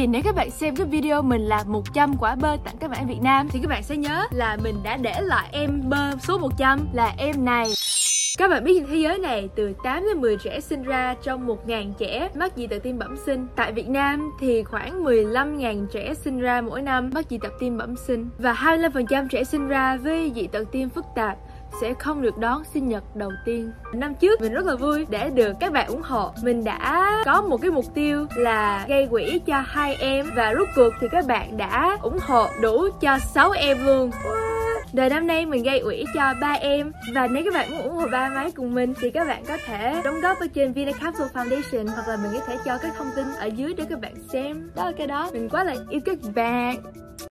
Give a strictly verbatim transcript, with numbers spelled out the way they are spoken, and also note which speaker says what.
Speaker 1: Thì nếu các bạn xem cái video mình là một trăm quả bơ tặng các bạn ở Việt Nam thì các bạn sẽ nhớ là mình đã để lại em bơ số một trăm là em này. Các bạn biết trên thế giới này từ tám đến mười trẻ sinh ra trong một nghìn trẻ mắc dị tật tim bẩm sinh. Tại Việt Nam thì khoảng mười lăm nghìn trẻ sinh ra mỗi năm mắc dị tật tim bẩm sinh. Và hai mươi lăm phần trăm trẻ sinh ra với dị tật tim phức tạp sẽ không được đón sinh nhật đầu tiên. Năm trước mình rất là vui để được các bạn ủng hộ. Mình đã có một cái mục tiêu là gây quỹ cho hai em và rốt cuộc thì các bạn đã ủng hộ đủ cho sáu em luôn. Đời năm nay mình gây ủy cho ba em. Và nếu các bạn muốn ủng hộ ba máy cùng mình thì các bạn có thể đóng góp ở trên Vina Capsule Foundation, hoặc là mình có thể cho các thông tin ở dưới để các bạn xem. Đó là cái đó. Mình quá là yêu các bạn.